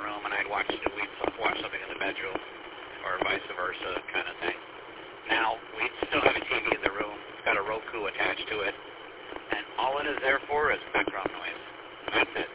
room, and we'd watch something in the bedroom, or vice versa kind of thing. Now, we still have a TV in the room. It's got a Roku attached to it, and all it is there for is background noise. That's it.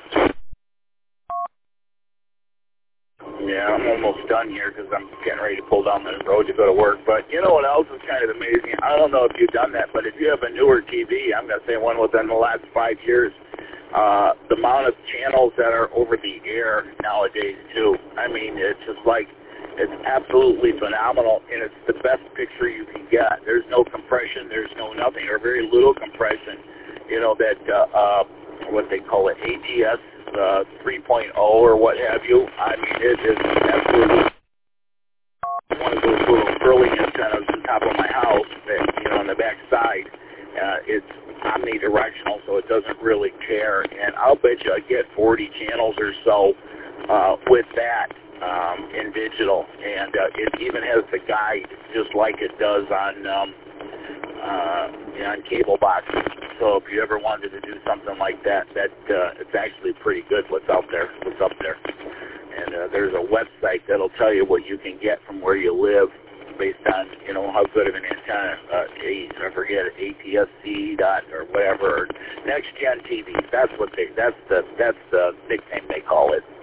Yeah, I'm almost done here because I'm getting ready to pull down the road to go to work. But you know what else is kind of amazing? I don't know if you've done that, but if you have a newer TV, I'm going to say one within the last 5 years, the amount of channels that are over the air nowadays, too. I mean, it's just like, it's absolutely phenomenal, and it's the best picture you can get. There's no compression. There's no nothing, or very little compression. You know, that, what they call it, ATS 3.0 or what have you. I mean, it is absolutely one of those little curling antennas on top of my house that, you know, on the back side. It's omnidirectional, so it doesn't really care. And I'll bet you I get 40 channels or so with that in digital. And it even has the guide just like it does on cable boxes. So if you ever wanted to do something like that, it's actually pretty good what's up there. And there's a website that'll tell you what you can get from where you live based on, you know, how good of an antenna. I forget it, ATSC or whatever, or Next Gen TV. That's the nickname they call it.